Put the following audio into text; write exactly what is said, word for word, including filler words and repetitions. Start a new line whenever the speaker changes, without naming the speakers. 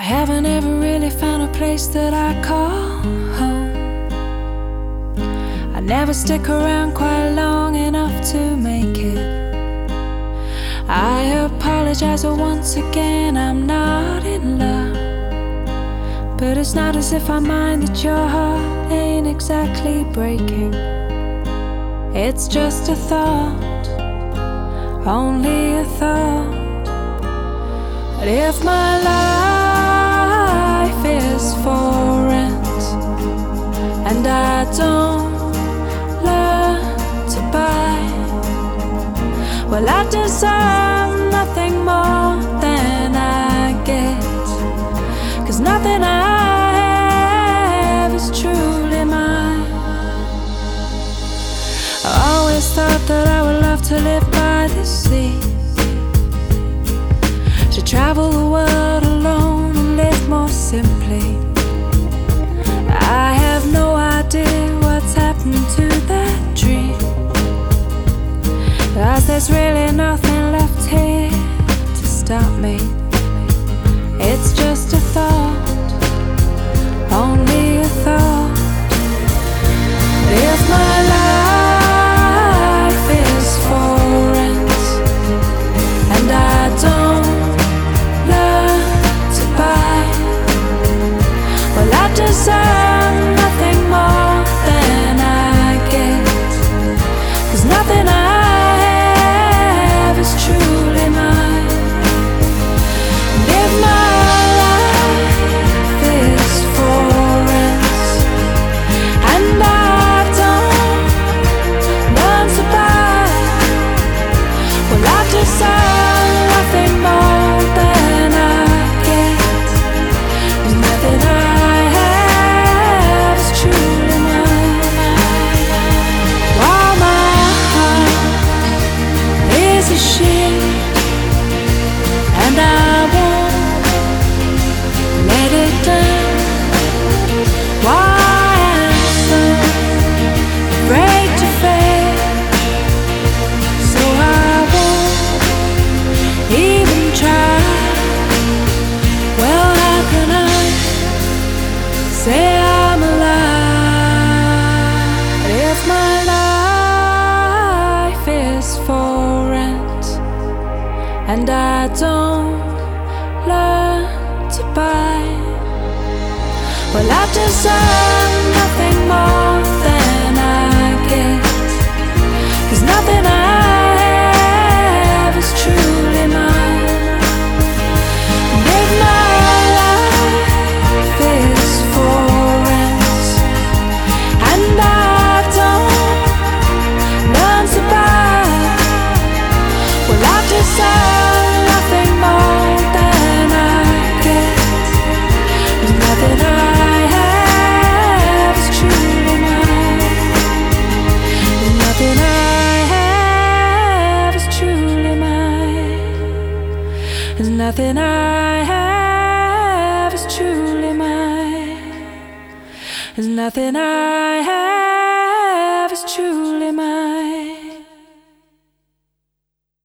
haven't ever really found a place that I call home. I never stick around quite long enough to make it. I apologize, but once again I'm not in love. But it's not as if I mind that your heart ain't exactly breaking. It's just a thought, only a thought. But if my life is for rent and I don't learn to buy, well, I deserve nothing more than I get, 'cause nothing I have is truly mine. I always thought that I would love to live by the sea, to travel the world alone and live more simply. I have no idea what's happened to that dream, 'cause there's really nothing left here to stop me. It's just a thought, only a thought. But if my life is for rent and I don't learn to buy, well, I deserve nothing more than I get, 'cause nothing I have is truly mine. And if my life is for rent and I don't learn to buy, well, I deserve nothing more than I get, 'cause nothing I have is truly mine. While my heart is a ship and I won't let it down, why am I so afraid to fail? So I won't even try. Well, how can I say I'm alive if my life is for rent and I don't learn to buy? Well, I deserve nothing more than I get, 'cause nothing I have is truly mine. And if my life is for rent and I don't learn to buy, well, I deserve nothing more than I get, 'cause nothing I have is truly mine. And nothing I have is truly mine. And nothing I have is truly mine. There's nothing I have